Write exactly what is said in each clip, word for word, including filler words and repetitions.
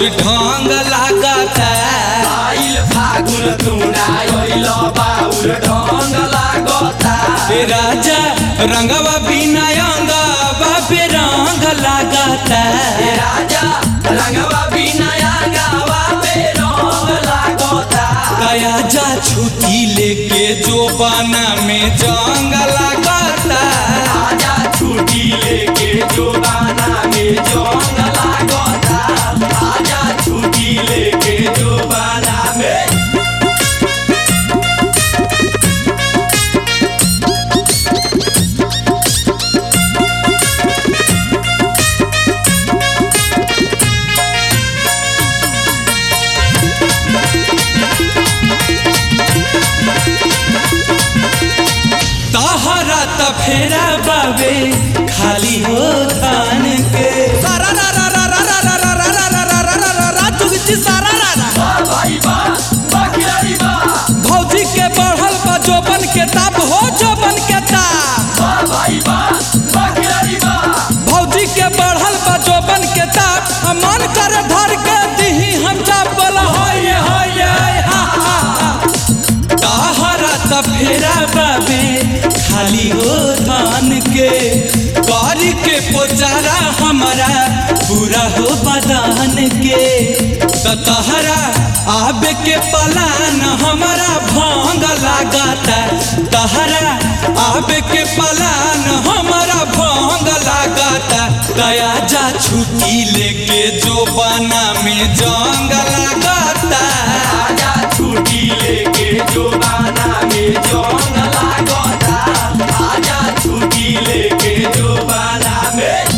बाउर ढंग लागता आइल फागुन तुना आइल बाउर ढंग लागता ए राजा रंगवा बिना अंगवा पे रंग लागता ए राजा रंगवा बिना अंगवा पे रंग लागता कया जा छुट्टी लेके जो बाना में जंग लागता आजा छुट्टी लेके जो बाना में जंग लागता आजा छुट्टी लेके जो बाना में तहरा त फेरा बाबे खाली हो थान के सारा रा रा रा रा रा रा रा रा रा रा रा रा रा रा जुगची सारा रा रा वाह भाई वाह बखियारी वाह भौजी के बढ़ल बा जोबन के ताप हो जोबन के ताप वाह भाई वाह बखियारी वाह भौजी के बढ़ल बा जोबन के ताप हम मन करे धर के दिही हम चाप बोला होय होय हा हा हा तहरा त फेरा बाबे खाली हो धान के कारी के पोचारा हमारा पूरा हो बदान के त तहरा आबे के पलान हमारा भंग लागता तहरा आबे के पलान हमारा भंग लागता दया जा छुट्टी लेके जो बाना में जंग लागता आजा छुट्टी लेके जो बाना में जंग लागता आजा छुट्टी लेके जो बाना में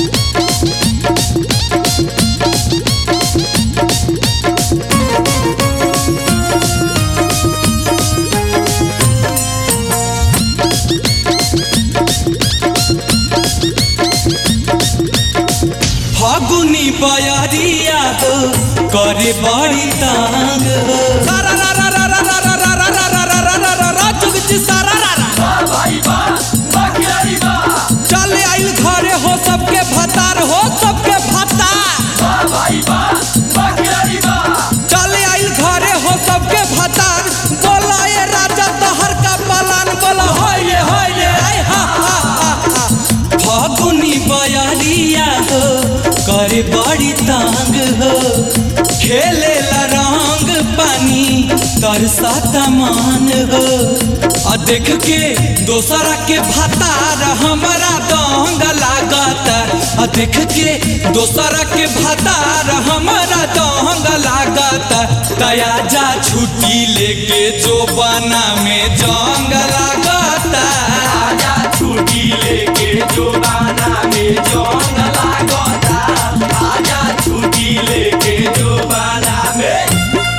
फागुनी बयरिया हो करे बड़ी तांग हो सारा रा रा रा रा रा रा रा रा रा रा रा रा रा रा जुगची सारा रा रा वाह भाई वाह बखियारी वाह चले आइल घरे हो सबके भतार हो सबके भतार वाह भाई वाह बखियारी वाह चले आइल घरे हो सबके भतार बोला ये राजा तहर का पलान बोला होय होय आय हा हा हा हा फागुनी बयरिया हो करे बड़ी तांग हो खेले ला रंग पानी तरसा मान हो आ देख के दोसरा के भतार हमारा दंग लागता आ देख के दोसरा के भतार हमारा दंग लागता दया जा छुट्टी लेके जो बाना में जंग लागता आजा छुट्टी लेके जो बाना में जंग लागता आजा छुट्टी लेके जो बाना में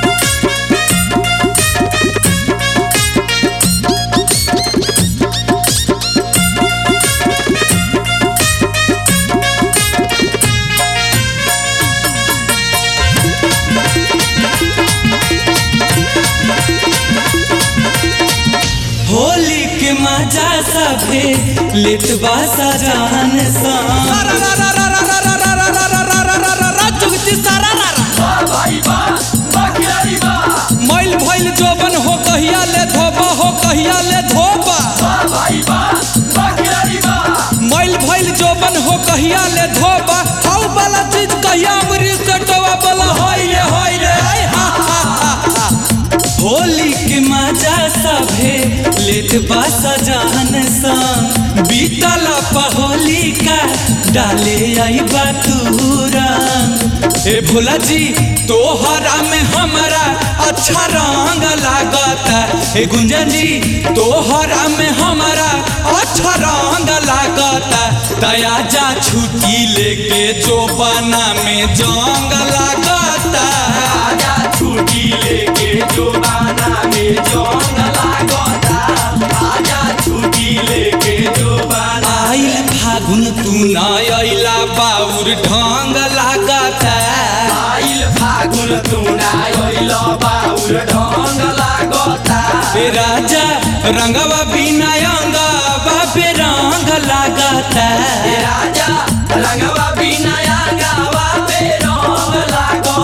होली के मजा सभे लेतवा सजान सन सारा रा रा रा रा रा रा रा रा रा रा रा रा रा रा जुगची सारा रा रा वाह भाई वाह बखियारी वाह मैल भइल जोबन हो कहिया ले धोबा हो कहिया ले धोबा वाह भाई वाह बखियारी वाह मैल भइल जोबन हो कहिया ले धोबा हाउ वाला चीज कहिया अमरी से टोवा बोला होय रे होय रे आय हा हा हा हा होली के मजा सभे लेतवा सजान सन बीतला पहोली का डाले आई बतूरा ए भोला जी तोहरा में हमारा अच्छा रंग लागता ए गुंजन जी तोहरा में हमारा अच्छा रंग लागता दया जा छुट्टी लेके जो बाना में जंग लागता आजा छुट्टी लेके जो बाना में जंग लागता आजा छुट्टी लेके जो बाना आइल फागुन तू ना अइला बाउर ढंग लागता आइल फागुन तुना आइल बाउर ढंग लागता ए राजा रंगवा बिना अंगवा पे रंग लागता ए राजा रंगवा बिना अंगवा पे रंग लागता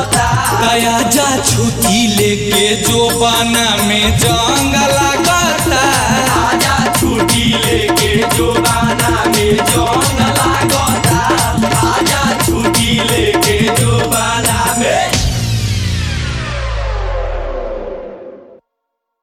जोबाना में जंग लागता आजा छुट्टी लेके जो